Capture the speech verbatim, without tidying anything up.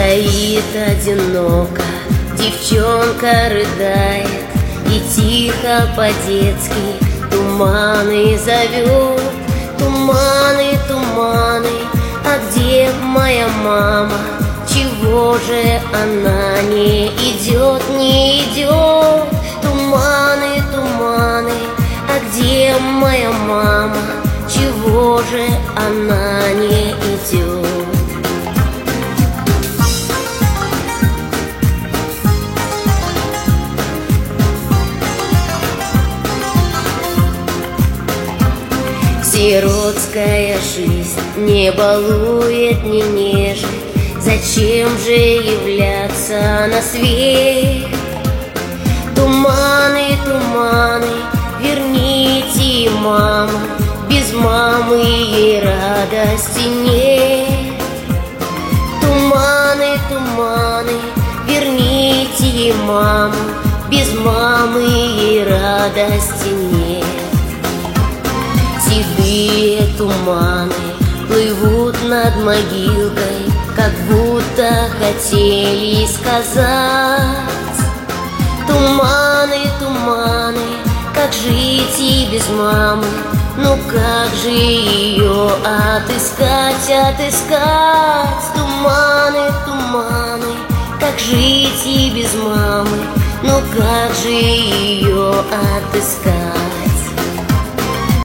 Стоит одиноко, девчонка рыдает, и тихо по-детски туманы зовет. Туманы, туманы, а где моя мама? Чего же она не идет, не идет? Туманы, туманы, а где моя мама? Чего же она не идет? Сиротская жизнь не балует, не нежит. Зачем же являться на свет? Туманы, туманы, верните маму. Без мамы ей радости нет. Туманы, туманы, верните маму. Без мамы ей радости нет. Седые туманы плывут над могилкой, как будто хотели сказать: туманы, туманы, как жить и без мамы? Ну как же ее отыскать, отыскать? Туманы, туманы, как жить и без мамы? Ну как же ее отыскать?